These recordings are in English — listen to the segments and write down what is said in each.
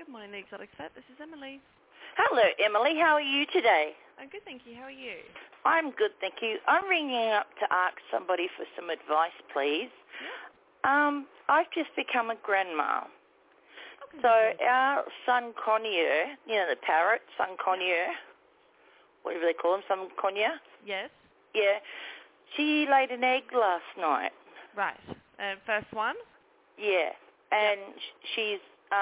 morning, The Exotic Vet. This is Emily. Hello, Emily. How are you today? I'm good, thank you. How are you? I'm good, thank you. I'm ringing up to ask somebody for some advice, please. Yeah. I've just become a grandma. Okay. So our son Connier, the parrot, son Connier, whatever they call him, son Connier. Yes. Yeah. She laid an egg last night. Right. First one? Yeah. And she's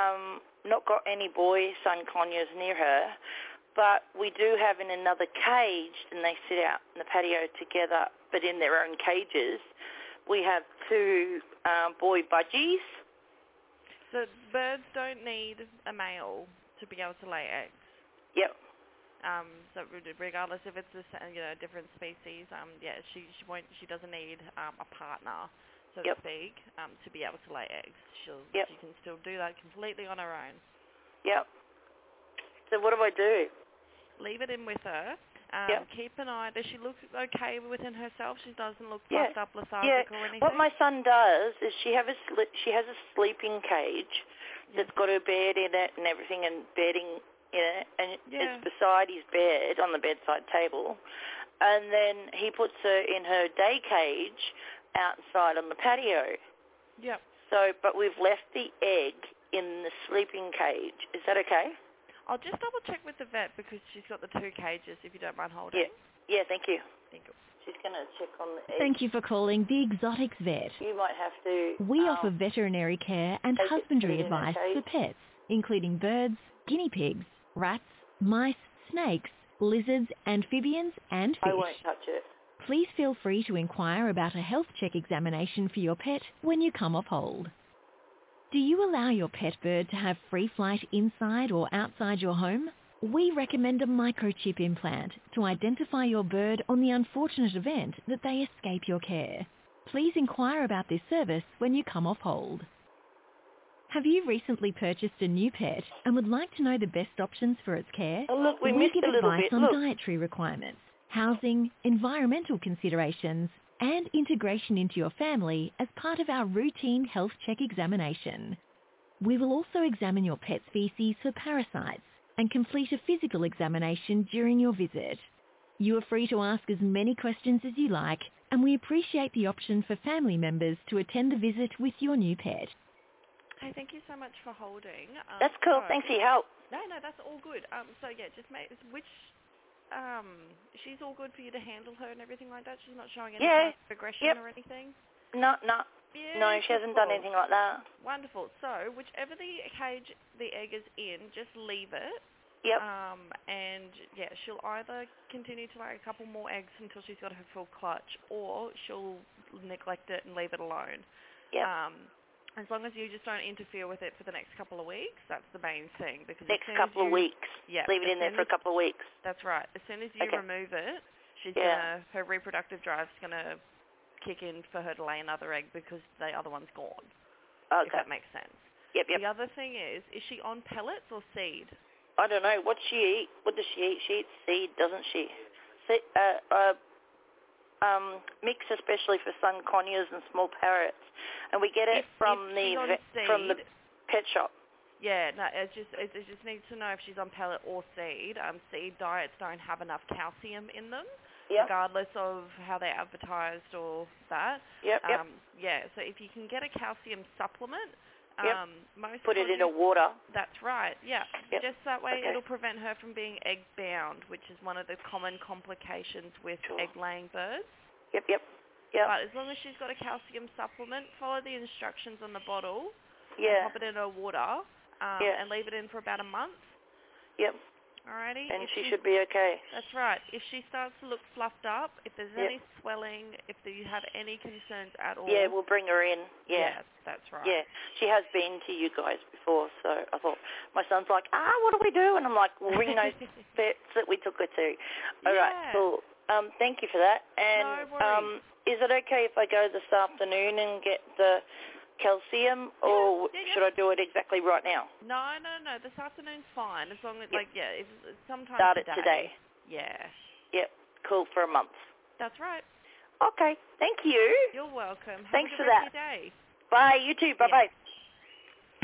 not got any boy son Conniers near her, but we do have in another cage, and they sit out in the patio together, but in their own cages. We have two boy budgies. So birds don't need a male to be able to lay eggs. Yep. So regardless if it's a different species, she doesn't need a partner, so to speak, to be able to lay eggs. She can still do that completely on her own. Yep. So what do I do? Leave it in with her. Keep an eye. Does she look okay within herself? She doesn't look puffed up, lethargic or anything? What my son does is she has a sleeping cage that's got her bed in it and everything, and bedding in it, and it's beside his bed on the bedside table. And then he puts her in her day cage outside on the patio. Yep. So, but we've left the egg in the sleeping cage. Is that okay? I'll just double check with the vet because she's got the two cages, if you don't mind holding. Yeah, thank you. Thank you. She's going to check on the egg. Thank you for calling The Exotics Vet. You might have to... We offer veterinary care and husbandry advice for pets, including birds, guinea pigs, rats, mice, snakes, lizards, amphibians, and fish. I won't touch it. Please feel free to inquire about a health check examination for your pet when you come off hold. Do you allow your pet bird to have free flight inside or outside your home? We recommend a microchip implant to identify your bird on the unfortunate event that they escape your care. Please inquire about this service when you come off hold. Have you recently purchased a new pet and would like to know the best options for its care? Oh, look, we missed give a little advice bit. on Look. dietary requirements, housing, environmental considerations, and integration into your family as part of our routine health check examination. We will also examine your pet's feces for parasites and complete a physical examination during your visit. You are free to ask as many questions as you like, and we appreciate the option for family members to attend the visit with your new pet. Hey, thank you so much for holding. That's cool. Thanks for your help. No, that's all good. Just make she's all good for you to handle her and everything like that? She's not showing any kind of aggression or anything? No, she hasn't done anything like that. Wonderful. So, whichever the cage the egg is in, just leave it. Yep. She'll either continue to lay a couple more eggs until she's got her full clutch, or she'll neglect it and leave it alone. Yep. As long as you just don't interfere with it for the next couple of weeks, that's the main thing. Because couple of weeks. Yeah. Leave it in there for a couple of weeks. That's right. As soon as you remove it, her reproductive drive's gonna kick in for her to lay another egg because the other one's gone. Okay. If that makes sense. Yep. The other thing is she on pellets or seed? I don't know. What does she eat? What does she eat? She eats seed, doesn't she? Mix especially for sun conures and small parrots, and we get it from the pet shop. Yeah, no, it just needs to know if she's on pellet or seed. Seed diets don't have enough calcium in them, regardless of how they're advertised or that. So if you can get a calcium supplement, put it in a water. That's right, Just that way it'll prevent her from being egg-bound, which is one of the common complications with egg-laying birds. Yep. But as long as she's got a calcium supplement, follow the instructions on the bottle, and pop it in her water, and leave it in for about a month. Yep. Alrighty? And she should be okay. That's right. If she starts to look fluffed up, if there's any swelling, if you have any concerns at all... Yeah, we'll bring her in. Yeah, that's right. Yeah, she has been to you guys before, so I thought, my son's like, what do we do? And I'm like, we'll ring those vets that we took her to. All right, cool. Thank you for that. And no worries. Is it okay if I go this afternoon and get the calcium, or should I do it exactly right now? No. This afternoon's fine. As long as, it's sometime Start it today. Yeah. Yep. Cool, for a month. That's right. Okay. Thank you. You're welcome. Thanks Have a good for that. rest of your day. Bye. You too. Bye-bye.